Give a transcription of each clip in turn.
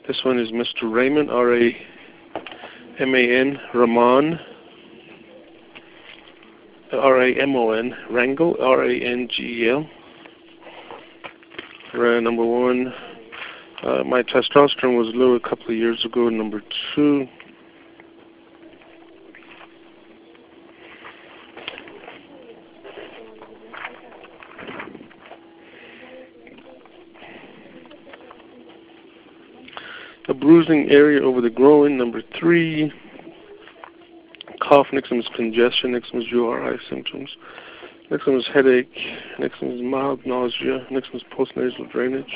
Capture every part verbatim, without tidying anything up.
This one is Mister Raymond, R A M A N, Ramon, R A M O N, Rangel, R A N G E L. Uh, number one, uh, my testosterone was low a couple of years ago. Number two, a bruising area over the groin. Number three, cough. Next one is congestion. Next one is U R I symptoms. Next one is headache. Next one is mild nausea. Next one is postnasal drainage.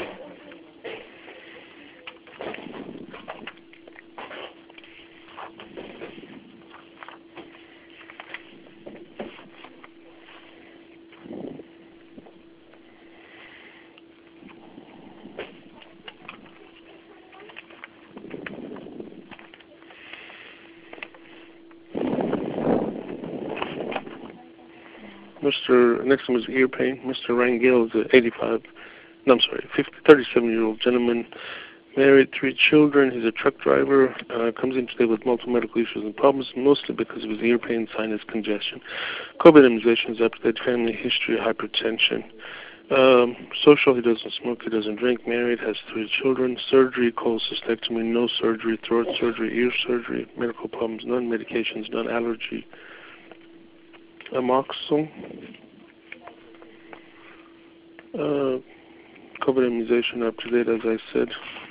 Mister Next one is ear pain. Mister Rangel is an eighty-five, no, I'm sorry, thirty-seven-year-old gentleman, married, three children. He's a truck driver. Uh, comes in today with multiple medical issues and problems, mostly because of his ear pain, sinus congestion. COVID immunizations, up-to-date family history, hypertension. Um, social, he doesn't smoke, he doesn't drink. Married, has three children. Surgery, cholecystectomy, no surgery. Throat surgery, ear surgery. Medical problems, none. Medications, none. Allergy. Amoxicillin, uh, COVID immunization up to date, as I said.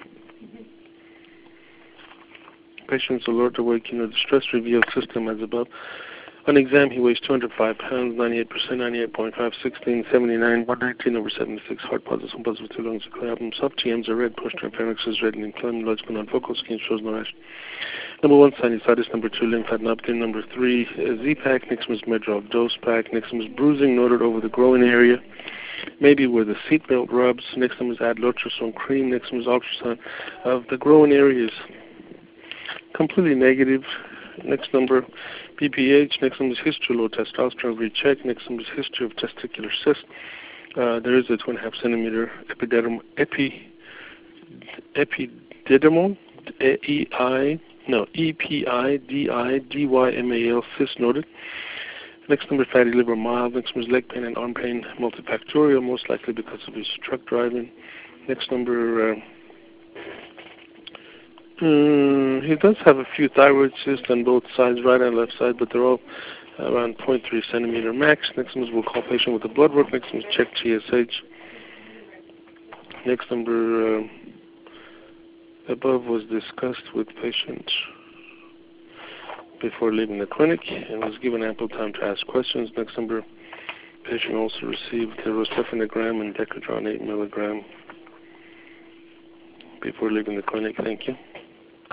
Patient's alert, awake, you know, the stress review system as above. On exam, he weighs two hundred five pounds, ninety-eight percent, ninety-eight point five, sixteen, seventy-nine, one nineteen over seventy-six, heart positive, one positive, two lungs, a clear album, soft T Ms are red, posterior pharynx is red, and inclined logical non-focal skin shows no rash. Number one, sinusitis. Number two, lymphadenopathy. Number three, Z-Pack. Next one is Medrol dose pack. Next one is bruising noted over the groin area, maybe where the seatbelt rubs. Next one is add Lotrasone cream. Next one is ultrasound of the groin areas. Completely negative. Next number, B P H. Next one is history, low testosterone, recheck. Next one is history of testicular cyst. Uh, there is a two and a half centimeter epididymal, epi, epididymal, E I, no, E P I D I D Y M A L cyst noted. Next number, fatty liver, mild. Next one is leg pain and arm pain, multifactorial, most likely because of his truck driving. Next number. Uh, Mm, he does have a few thyroid cysts on both sides, right and left side, but they're all around zero point three centimeter max. Next one is we'll call patient with the blood work. Next one is check T S H. Next number uh, above was discussed with patient before leaving the clinic and was given ample time to ask questions. Next number, patient also received the rosifenagram and Decadron eight milligram before leaving the clinic. Thank you.